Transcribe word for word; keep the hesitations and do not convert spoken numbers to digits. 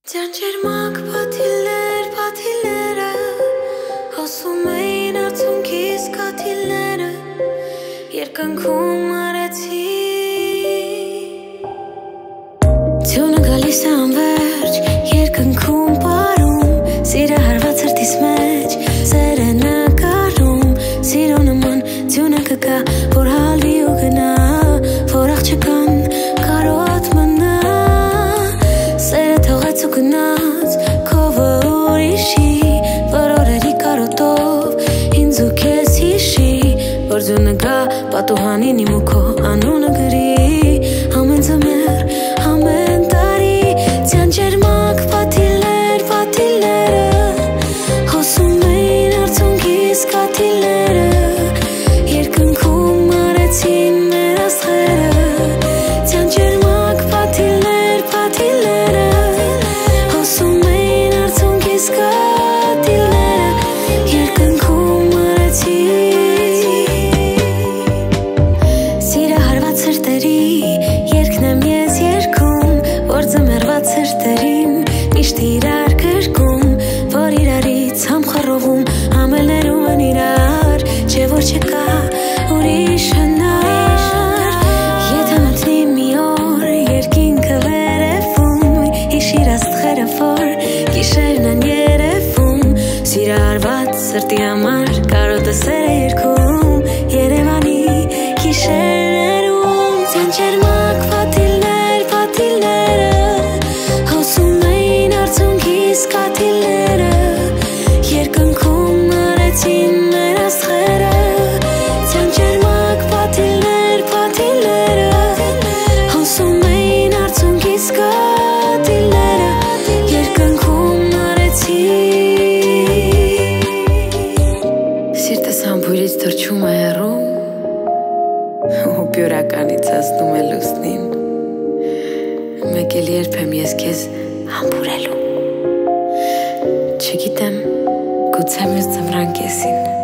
Ճանճերմակ պատիլներ, պատիլները հոսում էին արցունքիս կաթիլները երկնքում արեցի Ձյունը գալիս է անվերջ երկնքում պարում Սիրը հարված հրտիս մեջ սեր է նկարում Սիրո նման ձյունը կգա որ հալվի ու գնա որ աղջկան կարոտ մնա Սերը թողեց ու գնաց քովը ուրիշի որ օրերի կարոտով ինձ ու քեզ հիշի որ ձյունը գա պատուհանին իմ ու քո անունը գրի ամեն ձմեռ, ամեն տարի Ճանճերմակ պատիլներ, պատիլները հոսում էին արցունքիս կաթիլները երկնքում արեցին մեր աստղերը Ճանճերմակ պատիլներ, պատիլները հոսում էին արցունքիս կաթիլները երկնքում արեցին Սիրը հարված հրտերի երկն եմ ես երգում որ ձմեռված հրտերին միշտ իրար գրկում որ իրարից համխռովում համելներում են իրար չէ որ չկա ուրիշ հնար եթե մտնի մի օր երկինքը վերևում հիշիր աստղերը որ գիշերն են երևում Սիրը հարված սրտի համար կարոտը սեր է երգում Երևանի գիշերներում Ճանճերմակ պատիլներ, պատիլները հոսում էին արցունքիս կաթիլները երկնքում արեցին մեր աստղերը Ճանճերմակ պատիլներ, պատիլները հոսում էին արցունքիս կաթիլները երկնքում արեցին Սիրտս համբույրից թռչում է հեռու ու պյուրականից հասնում է լուսնին Մեկ էլ երբ եմ ես քեզ համբուրելու Չգիտեմ, գուցե մյուս ձմռան կեսին